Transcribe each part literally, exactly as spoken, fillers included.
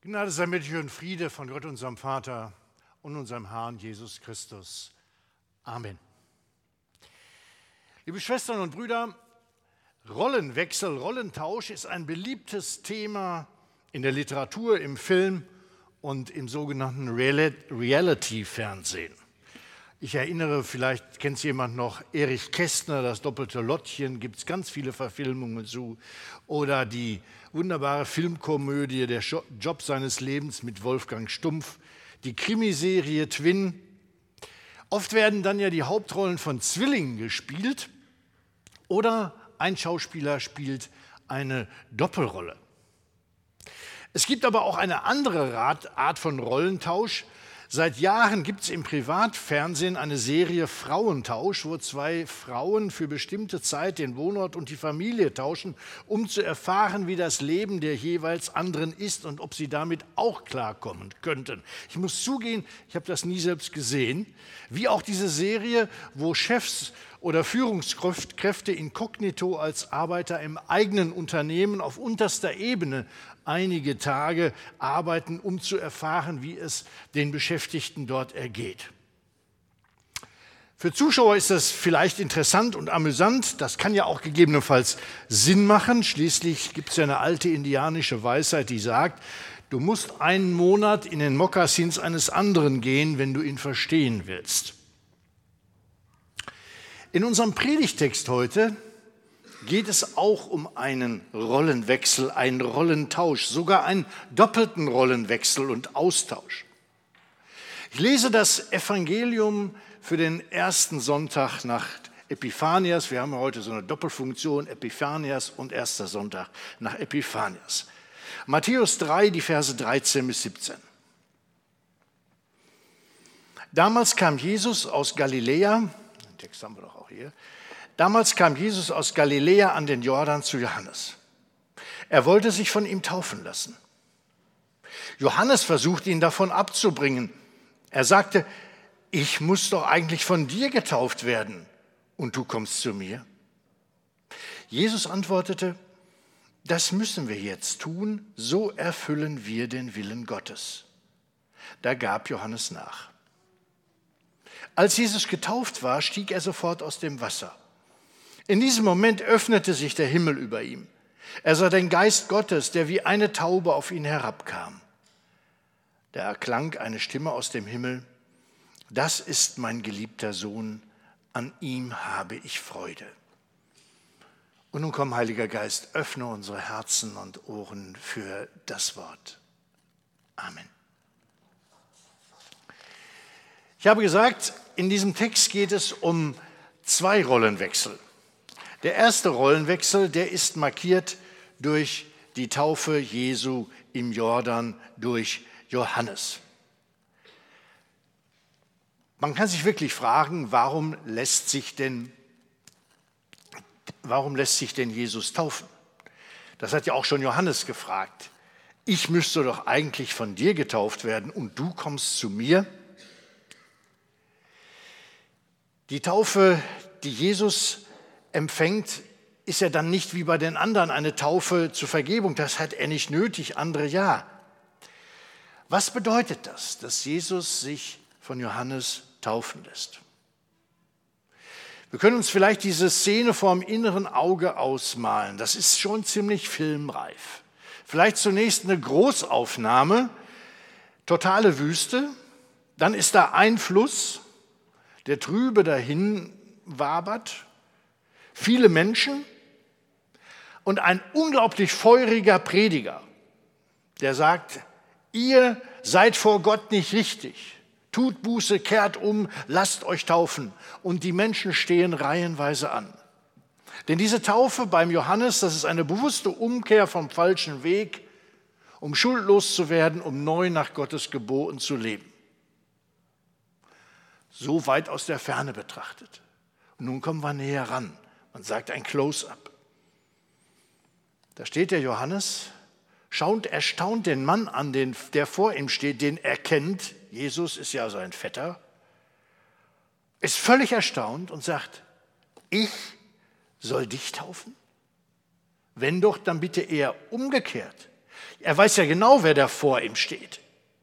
Gnade sei mit euch und Friede von Gott, unserem Vater und unserem Herrn Jesus Christus. Amen. Liebe Schwestern und Brüder, Rollenwechsel, Rollentausch ist ein beliebtes Thema in der Literatur, im Film und im sogenannten Reality-Fernsehen. Ich erinnere, vielleicht kennt es jemand noch, Erich Kästner, das doppelte Lottchen, gibt es ganz viele Verfilmungen zu. Oder die wunderbare Filmkomödie Der Job seines Lebens mit Wolfgang Stumpf, die Krimiserie Twin. Oft werden dann ja die Hauptrollen von Zwillingen gespielt oder ein Schauspieler spielt eine Doppelrolle. Es gibt aber auch eine andere Art von Rollentausch. Seit Jahren gibt es im Privatfernsehen eine Serie Frauentausch, wo zwei Frauen für bestimmte Zeit den Wohnort und die Familie tauschen, um zu erfahren, wie das Leben der jeweils anderen ist und ob sie damit auch klarkommen könnten. Ich muss zugeben, ich habe das nie selbst gesehen, wie auch diese Serie, wo Chefs oder Führungskräfte inkognito als Arbeiter im eigenen Unternehmen auf unterster Ebene einige Tage arbeiten, um zu erfahren, wie es den Beschäftigten dort ergeht. Für Zuschauer ist das vielleicht interessant und amüsant, das kann ja auch gegebenenfalls Sinn machen. Schließlich gibt es ja eine alte indianische Weisheit, die sagt, du musst einen Monat in den Mokassins eines anderen gehen, wenn du ihn verstehen willst. In unserem Predigtext heute geht es auch um einen Rollenwechsel, einen Rollentausch, sogar einen doppelten Rollenwechsel und Austausch. Ich lese das Evangelium für den ersten Sonntag nach Epiphanias. Wir haben heute so eine Doppelfunktion, Epiphanias und erster Sonntag nach Epiphanias. Matthäus drei, die Verse dreizehn bis siebzehn. Damals kam Jesus aus Galiläa, den Text haben wir doch auch hier, Damals kam Jesus aus Galiläa an den Jordan zu Johannes. Er wollte sich von ihm taufen lassen. Johannes versuchte ihn davon abzubringen. Er sagte, ich muss doch eigentlich von dir getauft werden und du kommst zu mir. Jesus antwortete, das müssen wir jetzt tun, so erfüllen wir den Willen Gottes. Da gab Johannes nach. Als Jesus getauft war, stieg er sofort aus dem Wasser. In diesem Moment öffnete sich der Himmel über ihm. Er sah den Geist Gottes, der wie eine Taube auf ihn herabkam. Da erklang eine Stimme aus dem Himmel, das ist mein geliebter Sohn, an ihm habe ich Freude. Und nun komm, Heiliger Geist, öffne unsere Herzen und Ohren für das Wort. Amen. Ich habe gesagt, in diesem Text geht es um zwei Rollenwechsel. Der erste Rollenwechsel, der ist markiert durch die Taufe Jesu im Jordan durch Johannes. Man kann sich wirklich fragen, warum lässt sich denn, warum lässt sich denn Jesus taufen? Das hat ja auch schon Johannes gefragt. Ich müsste doch eigentlich von dir getauft werden und du kommst zu mir? Die Taufe, die Jesus empfängt, ist ja dann nicht wie bei den anderen eine Taufe zur Vergebung. Das hat er nicht nötig, andere ja. Was bedeutet das, dass Jesus sich von Johannes taufen lässt? Wir können uns vielleicht diese Szene vor dem inneren Auge ausmalen. Das ist schon ziemlich filmreif. Vielleicht zunächst eine Großaufnahme, totale Wüste. Dann ist da ein Fluss, der trübe dahin wabert. Viele Menschen und ein unglaublich feuriger Prediger, der sagt, ihr seid vor Gott nicht richtig, tut Buße, kehrt um, lasst euch taufen. Und die Menschen stehen reihenweise an. Denn diese Taufe beim Johannes, das ist eine bewusste Umkehr vom falschen Weg, um schuldlos zu werden, um neu nach Gottes Geboten zu leben. So weit aus der Ferne betrachtet. Und nun kommen wir näher ran. Man sagt ein Close-up. Da steht der Johannes, schaut erstaunt den Mann an, den, der vor ihm steht, den er kennt. Jesus ist ja sein Vetter. Ist völlig erstaunt und sagt, ich soll dich taufen? Wenn doch, dann bitte eher umgekehrt. Er weiß ja genau, wer da vor ihm steht.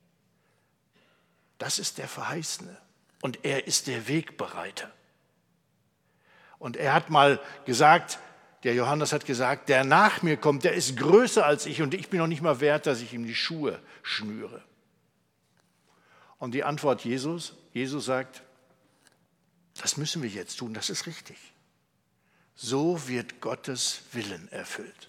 Das ist der Verheißene und er ist der Wegbereiter. Und er hat mal gesagt, der Johannes hat gesagt, der nach mir kommt, der ist größer als ich und ich bin noch nicht mal wert, dass ich ihm die Schuhe schnüre. Und die Antwort Jesus, Jesus sagt, das müssen wir jetzt tun, das ist richtig. So wird Gottes Willen erfüllt.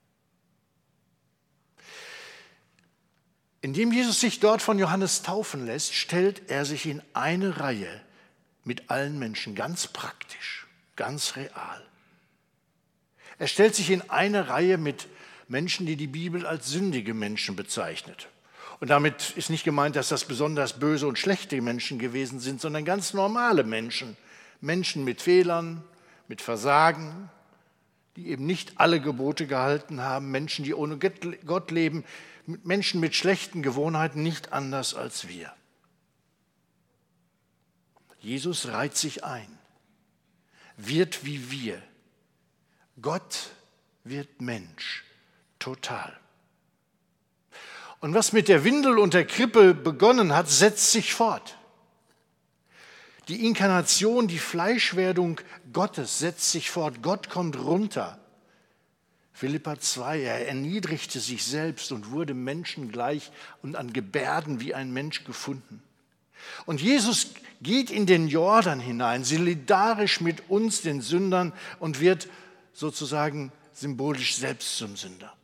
Indem Jesus sich dort von Johannes taufen lässt, stellt er sich in eine Reihe mit allen Menschen, ganz praktisch, ganz real. Er stellt sich in eine Reihe mit Menschen, die die Bibel als sündige Menschen bezeichnet. Und damit ist nicht gemeint, dass das besonders böse und schlechte Menschen gewesen sind, sondern ganz normale Menschen. Menschen mit Fehlern, mit Versagen, die eben nicht alle Gebote gehalten haben, Menschen, die ohne Gott leben, Menschen mit schlechten Gewohnheiten, nicht anders als wir. Jesus reiht sich ein, wird wie wir. Gott wird Mensch, total. Und was mit der Windel und der Krippe begonnen hat, setzt sich fort. Die Inkarnation, die Fleischwerdung Gottes setzt sich fort. Gott kommt runter. Philipper zwei, er erniedrigte sich selbst und wurde menschengleich und an Gebärden wie ein Mensch gefunden. Und Jesus geht in den Jordan hinein, solidarisch mit uns, den Sündern, und wird sozusagen symbolisch selbst zum Sünder.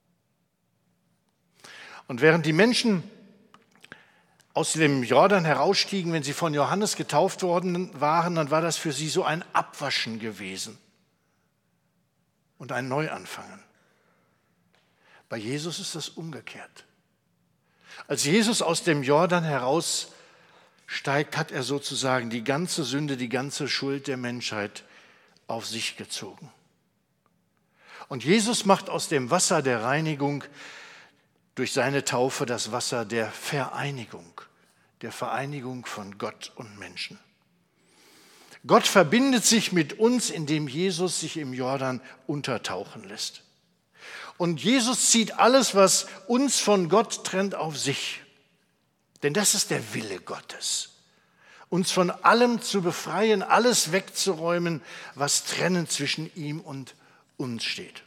Und während die Menschen aus dem Jordan herausstiegen, wenn sie von Johannes getauft worden waren, dann war das für sie so ein Abwaschen gewesen und ein Neuanfangen. Bei Jesus ist das umgekehrt. Als Jesus aus dem Jordan heraussteigt, hat er sozusagen die ganze Sünde, die ganze Schuld der Menschheit auf sich gezogen. Und Jesus macht aus dem Wasser der Reinigung durch seine Taufe das Wasser der Vereinigung, der Vereinigung von Gott und Menschen. Gott verbindet sich mit uns, indem Jesus sich im Jordan untertauchen lässt. Und Jesus zieht alles, was uns von Gott trennt, auf sich. Denn das ist der Wille Gottes. Uns von allem zu befreien, alles wegzuräumen, was trennend zwischen ihm und uns steht.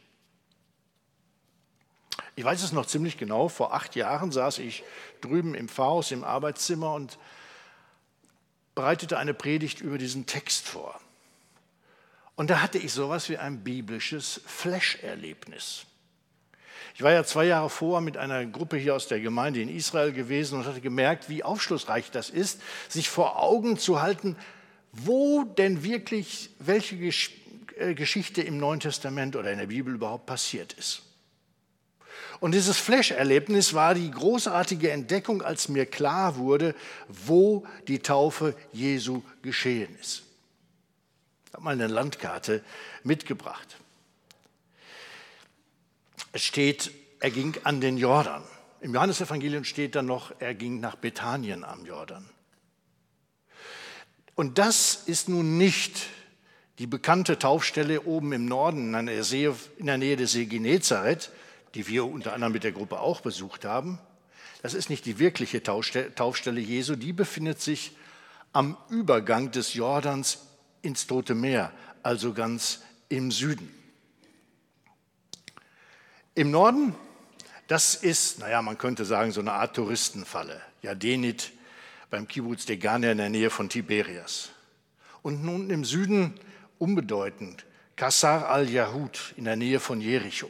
Ich weiß es noch ziemlich genau, vor acht Jahren saß ich drüben im Pfarrhaus im Arbeitszimmer und bereitete eine Predigt über diesen Text vor. Und da hatte ich sowas wie ein biblisches Flash-Erlebnis. Ich war ja zwei Jahre vorher mit einer Gruppe hier aus der Gemeinde in Israel gewesen und hatte gemerkt, wie aufschlussreich das ist, sich vor Augen zu halten, wo denn wirklich welche Geschichte im Neuen Testament oder in der Bibel überhaupt passiert ist. Und dieses Flash-Erlebnis war die großartige Entdeckung, als mir klar wurde, wo die Taufe Jesu geschehen ist. Ich habe mal eine Landkarte mitgebracht. Es steht, er ging an den Jordan. Im Johannesevangelium steht dann noch, er ging nach Bethanien am Jordan. Und das ist nun nicht die bekannte Taufstelle oben im Norden in der, See, in der Nähe des See Genezareth, die wir unter anderem mit der Gruppe auch besucht haben. Das ist nicht die wirkliche Taufstelle Jesu, die befindet sich am Übergang des Jordans ins Tote Meer, also ganz im Süden. Im Norden, das ist, naja, man könnte sagen, so eine Art Touristenfalle, Yardenit beim Kibbuz Degania in der Nähe von Tiberias. Und nun im Süden unbedeutend, Qasr al-Yahud in der Nähe von Jericho.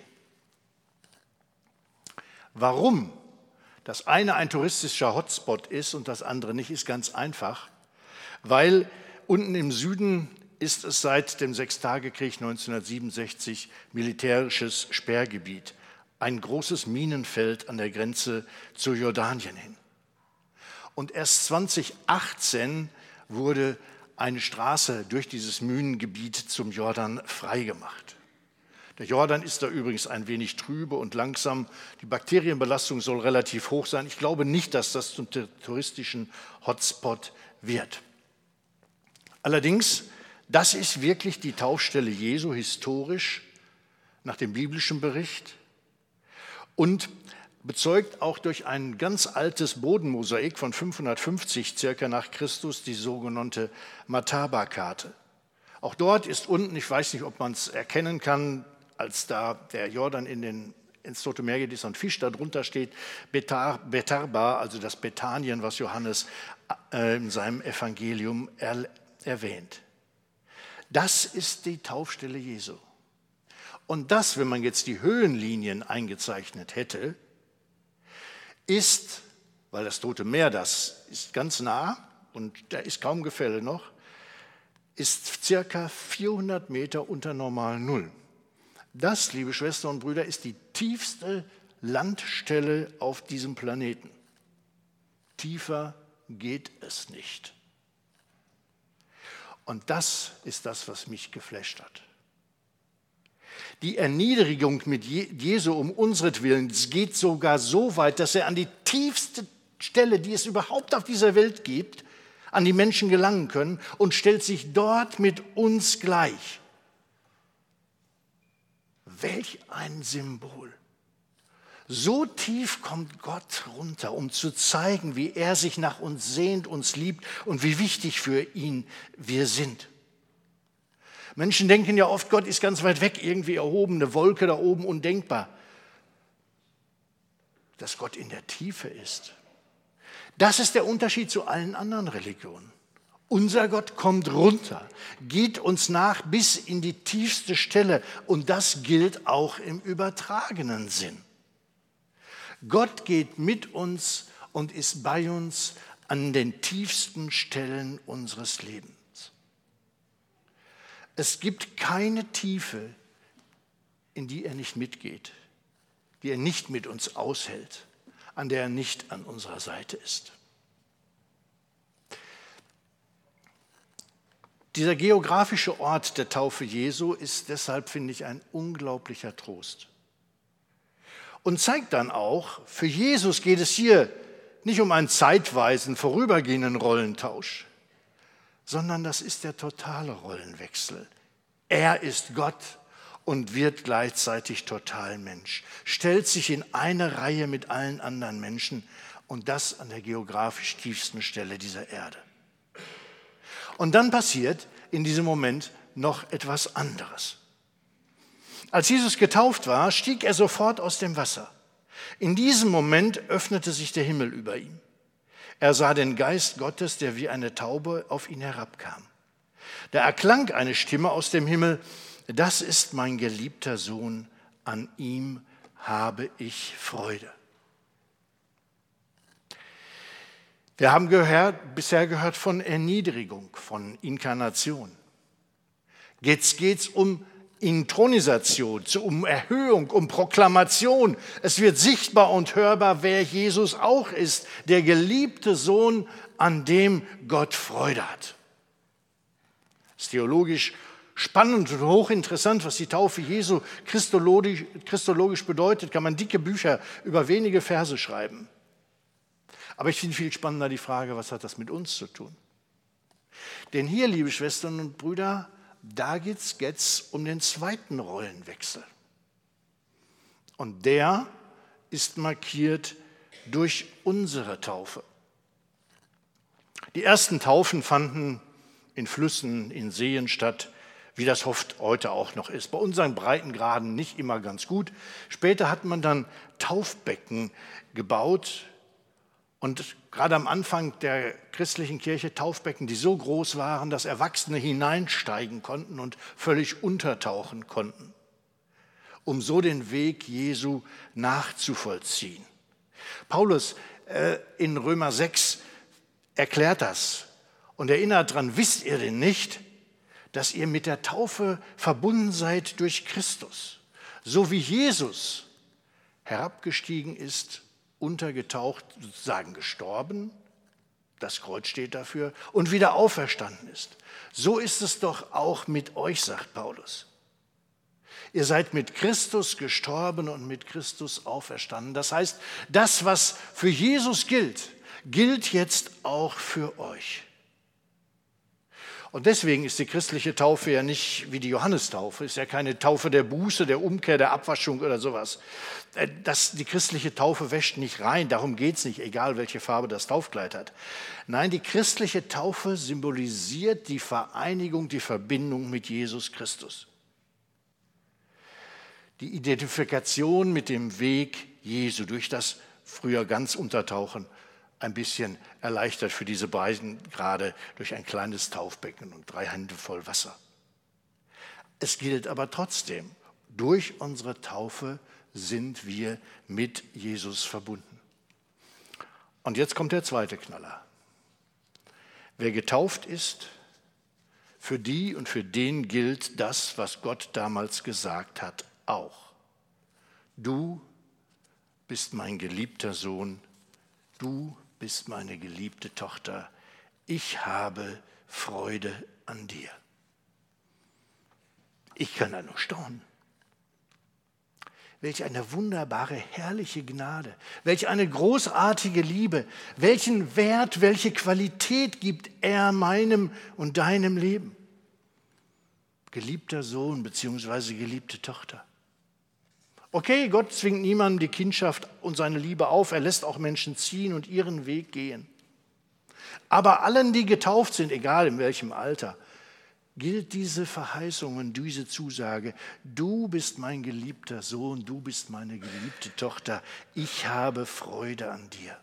Warum das eine ein touristischer Hotspot ist und das andere nicht, ist ganz einfach, weil unten im Süden ist es seit dem Sechstagekrieg neunzehnhundertsiebenundsechzig militärisches Sperrgebiet, ein großes Minenfeld an der Grenze zu Jordanien hin. Und erst zweitausendachtzehn wurde eine Straße durch dieses Minengebiet zum Jordan freigemacht. Der Jordan ist da übrigens ein wenig trübe und langsam. Die Bakterienbelastung soll relativ hoch sein. Ich glaube nicht, dass das zum touristischen Hotspot wird. Allerdings, das ist wirklich die Taufstelle Jesu historisch nach dem biblischen Bericht. Und bezeugt auch durch ein ganz altes Bodenmosaik von fünfhundertfünfzig circa nach Christus die sogenannte Mataba-Karte. Auch dort ist unten, ich weiß nicht, ob man es erkennen kann, als da der Jordan in den, ins Tote Meer geht, ist ein Fisch, da drunter steht Betar, Betarba, also das Bethanien, was Johannes äh, in seinem Evangelium er, erwähnt. Das ist die Taufstelle Jesu. Und das, wenn man jetzt die Höhenlinien eingezeichnet hätte, ist, weil das Tote Meer, das ist ganz nah und da ist kaum Gefälle noch, ist circa vierhundert Meter unter normal Null. Das, liebe Schwestern und Brüder, ist die tiefste Landstelle auf diesem Planeten. Tiefer geht es nicht. Und das ist das, was mich geflasht hat. Die Erniedrigung mit Jesu um unsretwillen geht sogar so weit, dass er an die tiefste Stelle, die es überhaupt auf dieser Welt gibt, an die Menschen gelangen können und stellt sich dort mit uns gleich. Welch ein Symbol. So tief kommt Gott runter, um zu zeigen, wie er sich nach uns sehnt, uns liebt und wie wichtig für ihn wir sind. Menschen denken ja oft, Gott ist ganz weit weg, irgendwie erhoben, eine Wolke da oben, undenkbar. Dass Gott in der Tiefe ist. Das ist der Unterschied zu allen anderen Religionen. Unser Gott kommt runter, geht uns nach bis in die tiefste Stelle und das gilt auch im übertragenen Sinn. Gott geht mit uns und ist bei uns an den tiefsten Stellen unseres Lebens. Es gibt keine Tiefe, in die er nicht mitgeht, die er nicht mit uns aushält, an der er nicht an unserer Seite ist. Dieser geografische Ort der Taufe Jesu ist deshalb, finde ich, ein unglaublicher Trost. Und zeigt dann auch, für Jesus geht es hier nicht um einen zeitweisen, vorübergehenden Rollentausch, sondern das ist der totale Rollenwechsel. Er ist Gott und wird gleichzeitig total Mensch, stellt sich in eine Reihe mit allen anderen Menschen und das an der geografisch tiefsten Stelle dieser Erde. Und dann passiert in diesem Moment noch etwas anderes. Als Jesus getauft war, stieg er sofort aus dem Wasser. In diesem Moment öffnete sich der Himmel über ihm. Er sah den Geist Gottes, der wie eine Taube auf ihn herabkam. Da erklang eine Stimme aus dem Himmel: Das ist mein geliebter Sohn, an ihm habe ich Freude. Wir haben gehört, bisher gehört von Erniedrigung, von Inkarnation. Jetzt geht es um Inthronisation, um Erhöhung, um Proklamation. Es wird sichtbar und hörbar, wer Jesus auch ist, der geliebte Sohn, an dem Gott Freude hat. Es ist theologisch spannend und hochinteressant, was die Taufe Jesu christologisch, christologisch bedeutet. Kann man dicke Bücher über wenige Verse schreiben. Aber ich finde viel spannender die Frage, was hat das mit uns zu tun? Denn hier, liebe Schwestern und Brüder, da geht es jetzt um den zweiten Rollenwechsel. Und der ist markiert durch unsere Taufe. Die ersten Taufen fanden in Flüssen, in Seen statt, wie das oft heute auch noch ist. Bei unseren Breitengraden nicht immer ganz gut. Später hat man dann Taufbecken gebaut und gerade am Anfang der christlichen Kirche Taufbecken, die so groß waren, dass Erwachsene hineinsteigen konnten und völlig untertauchen konnten, um so den Weg Jesu nachzuvollziehen. Paulus äh, in Römer sechs erklärt das und erinnert daran: Wisst ihr denn nicht, dass ihr mit der Taufe verbunden seid durch Christus, so wie Jesus herabgestiegen ist, untergetaucht, sozusagen gestorben, das Kreuz steht dafür, und wieder auferstanden ist. So ist es doch auch mit euch, sagt Paulus. Ihr seid mit Christus gestorben und mit Christus auferstanden. Das heißt, das, was für Jesus gilt, gilt jetzt auch für euch. Und deswegen ist die christliche Taufe ja nicht wie die Johannestaufe, ist ja keine Taufe der Buße, der Umkehr, der Abwaschung oder sowas. Das, die christliche Taufe wäscht nicht rein, darum geht es nicht, egal welche Farbe das Taufkleid hat. Nein, die christliche Taufe symbolisiert die Vereinigung, die Verbindung mit Jesus Christus. Die Identifikation mit dem Weg Jesu durch das früher ganz Untertauchen ein bisschen erleichtert für diese beiden, gerade durch ein kleines Taufbecken und drei Hände voll Wasser. Es gilt aber trotzdem, durch unsere Taufe sind wir mit Jesus verbunden. Und jetzt kommt der zweite Knaller. Wer getauft ist, für die und für den gilt das, was Gott damals gesagt hat, auch. Du bist mein geliebter Sohn, du bist meine geliebte Tochter, ich habe Freude an dir. Ich kann da nur staunen. Welch eine wunderbare, herrliche Gnade, welch eine großartige Liebe, welchen Wert, welche Qualität gibt er meinem und deinem Leben. Geliebter Sohn bzw. geliebte Tochter. Okay, Gott zwingt niemandem die Kindschaft und seine Liebe auf. Er lässt auch Menschen ziehen und ihren Weg gehen. Aber allen, die getauft sind, egal in welchem Alter, gilt diese Verheißung und diese Zusage. Du bist mein geliebter Sohn, du bist meine geliebte Tochter. Ich habe Freude an dir.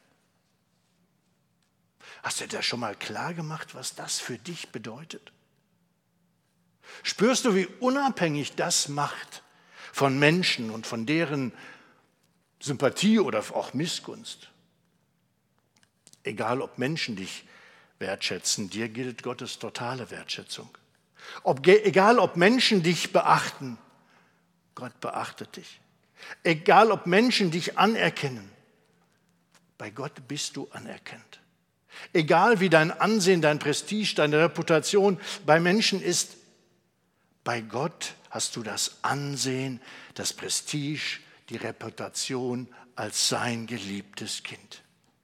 Hast du dir schon mal klar gemacht, was das für dich bedeutet? Spürst du, wie unabhängig das macht von Menschen und von deren Sympathie oder auch Missgunst? Egal, ob Menschen dich wertschätzen, dir gilt Gottes totale Wertschätzung. Ob, egal, ob Menschen dich beachten, Gott beachtet dich. Egal, ob Menschen dich anerkennen, bei Gott bist du anerkannt. Egal, wie dein Ansehen, dein Prestige, deine Reputation bei Menschen ist, bei Gott hast du das Ansehen, das Prestige, die Reputation als sein geliebtes Kind.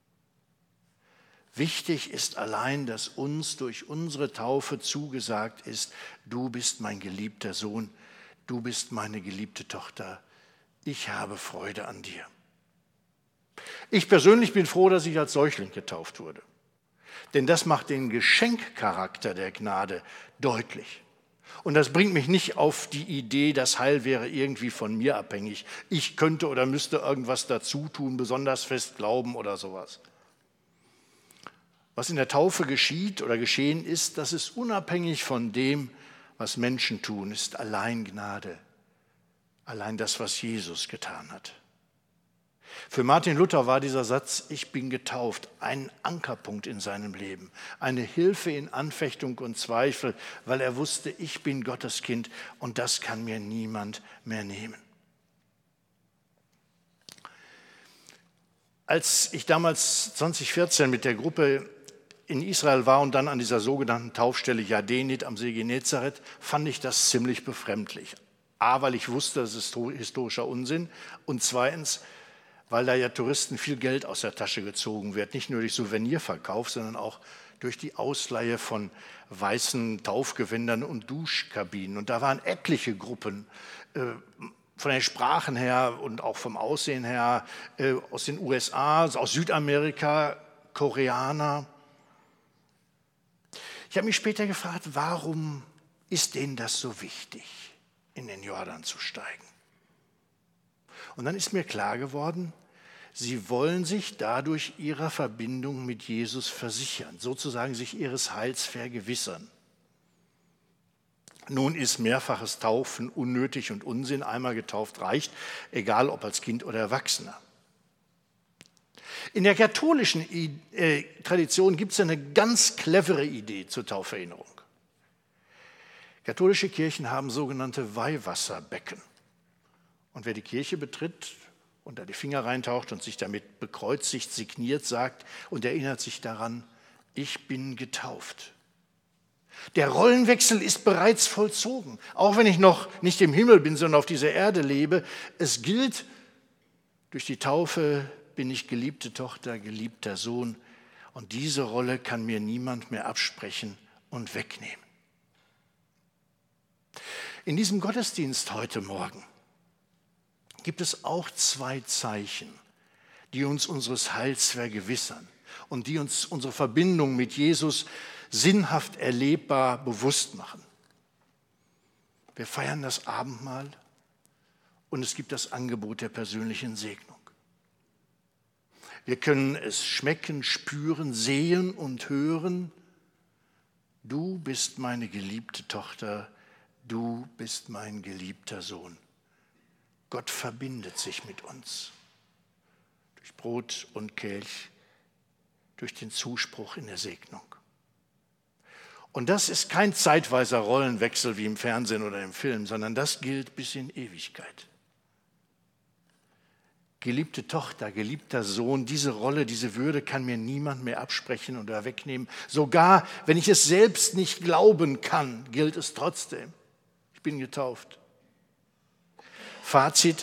Wichtig ist allein, dass uns durch unsere Taufe zugesagt ist, du bist mein geliebter Sohn, du bist meine geliebte Tochter, ich habe Freude an dir. Ich persönlich bin froh, dass ich als Säugling getauft wurde, denn das macht den Geschenkcharakter der Gnade deutlich. Und das bringt mich nicht auf die Idee, das Heil wäre irgendwie von mir abhängig. Ich könnte oder müsste irgendwas dazu tun, besonders fest glauben oder sowas. Was in der Taufe geschieht oder geschehen ist, das ist unabhängig von dem, was Menschen tun, ist allein Gnade. Allein das, was Jesus getan hat. Für Martin Luther war dieser Satz, ich bin getauft, ein Ankerpunkt in seinem Leben, eine Hilfe in Anfechtung und Zweifel, weil er wusste, ich bin Gottes Kind und das kann mir niemand mehr nehmen. Als ich damals zwanzig vierzehn mit der Gruppe in Israel war und dann an dieser sogenannten Taufstelle Yadenit am See Genezareth, fand ich das ziemlich befremdlich. A, weil ich wusste, das ist historischer Unsinn und zweitens, weil da ja Touristen viel Geld aus der Tasche gezogen wird, nicht nur durch Souvenirverkauf, sondern auch durch die Ausleihe von weißen Taufgewändern und Duschkabinen. Und da waren etliche Gruppen, äh, von den Sprachen her und auch vom Aussehen her, äh, aus den U S A, aus Südamerika, Koreaner. Ich habe mich später gefragt, warum ist denen das so wichtig, in den Jordan zu steigen? Und dann ist mir klar geworden, sie wollen sich dadurch ihrer Verbindung mit Jesus versichern, sozusagen sich ihres Heils vergewissern. Nun ist mehrfaches Taufen unnötig und Unsinn, einmal getauft reicht, egal ob als Kind oder Erwachsener. In der katholischen äh, Tradition gibt es eine ganz clevere Idee zur Tauferinnerung. Katholische Kirchen haben sogenannte Weihwasserbecken. Und wer die Kirche betritt und da die Finger reintaucht und sich damit bekreuzigt, signiert, sagt und erinnert sich daran, ich bin getauft. Der Rollenwechsel ist bereits vollzogen. Auch wenn ich noch nicht im Himmel bin, sondern auf dieser Erde lebe, es gilt, durch die Taufe bin ich geliebte Tochter, geliebter Sohn und diese Rolle kann mir niemand mehr absprechen und wegnehmen. In diesem Gottesdienst heute Morgen gibt es auch zwei Zeichen, die uns unseres Heils vergewissern und die uns unsere Verbindung mit Jesus sinnhaft erlebbar bewusst machen. Wir feiern das Abendmahl und es gibt das Angebot der persönlichen Segnung. Wir können es schmecken, spüren, sehen und hören. Du bist meine geliebte Tochter, du bist mein geliebter Sohn. Gott verbindet sich mit uns durch Brot und Kelch, durch den Zuspruch in der Segnung. Und das ist kein zeitweiser Rollenwechsel wie im Fernsehen oder im Film, sondern das gilt bis in Ewigkeit. Geliebte Tochter, geliebter Sohn, diese Rolle, diese Würde kann mir niemand mehr absprechen oder wegnehmen. Sogar wenn ich es selbst nicht glauben kann, gilt es trotzdem. Ich bin getauft. Fazit: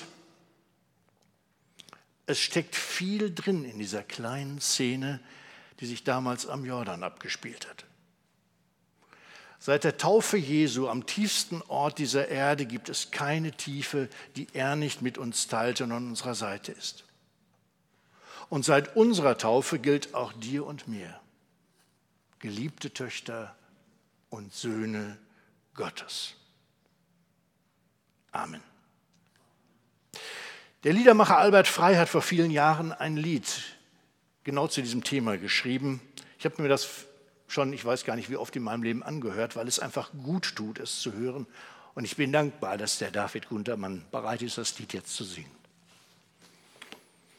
Es steckt viel drin in dieser kleinen Szene, die sich damals am Jordan abgespielt hat. Seit der Taufe Jesu am tiefsten Ort dieser Erde gibt es keine Tiefe, die er nicht mit uns teilt und an unserer Seite ist. Und seit unserer Taufe gilt auch dir und mir: geliebte Töchter und Söhne Gottes. Amen. Der Liedermacher Albert Frey hat vor vielen Jahren ein Lied genau zu diesem Thema geschrieben. Ich habe mir das schon, ich weiß gar nicht wie oft in meinem Leben angehört, weil es einfach gut tut, es zu hören. Und ich bin dankbar, dass der David Guntermann bereit ist, das Lied jetzt zu singen.